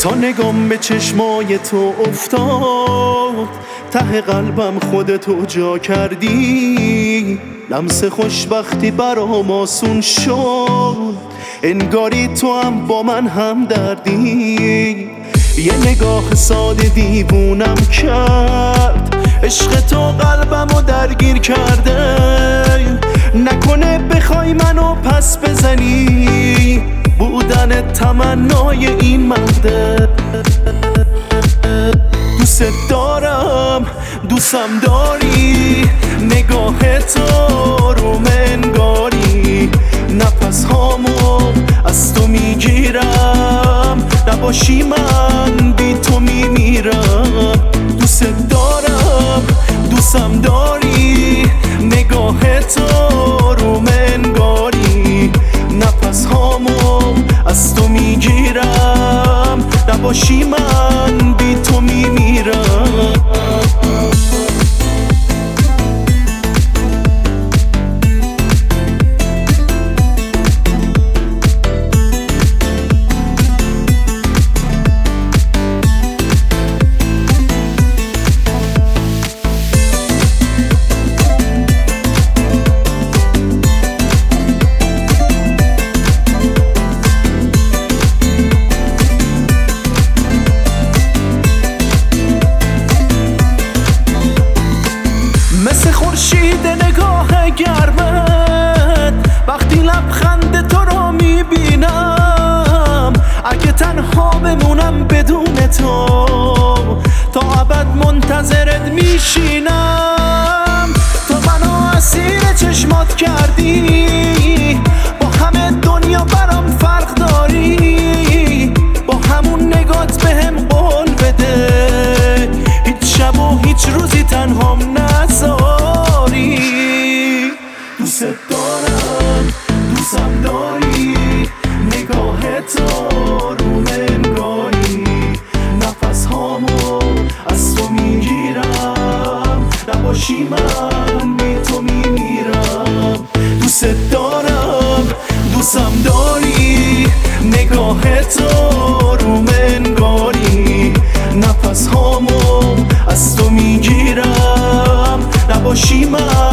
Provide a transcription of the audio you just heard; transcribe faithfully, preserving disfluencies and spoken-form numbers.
تا نگام به چشمای تو افتاد، ته قلبم خودتو جا کردی. لمس خوشبختی برام آسون شد، انگاری تو هم با من هم دردی. یه نگاه ساده دیوونم کرد، عشق تو قلبمو درگیر کرده. نکنه بخوای منو پس بزنی، بودن تمنای این مرده. دوست دارم دوستم داری، نگاه تو رو منگاری. نفس هامو از تو میگیرم، نباشی من بی تو میمیرم. دوست دارم دوستم داری، نگاه تو رو منگاری. نفس هامو از تو میگیرم، نباشی من بی تو میمیرم. مثل خورشید نگاه گرمت، وقتی لبخند تو رو میبینم. اگه تنها بمونم بدون تو، تا ابد منتظرت میشینم. تو منو اسیر چشمات کردی، با همه دنیا برام فرق داری. با همون نگات بهم قول بده، هیچ شب و هیچ روزی تنهام نذاری. دوست دارم دوستم داری، نگاه تو رو منگاری. نفس هامو از تو میگیرم، نباشی من بی تو میمیرم. دوست دارم دوستم داری، نگاه تو رو منگاری. نفس هامو از تو میگیرم، نباشی من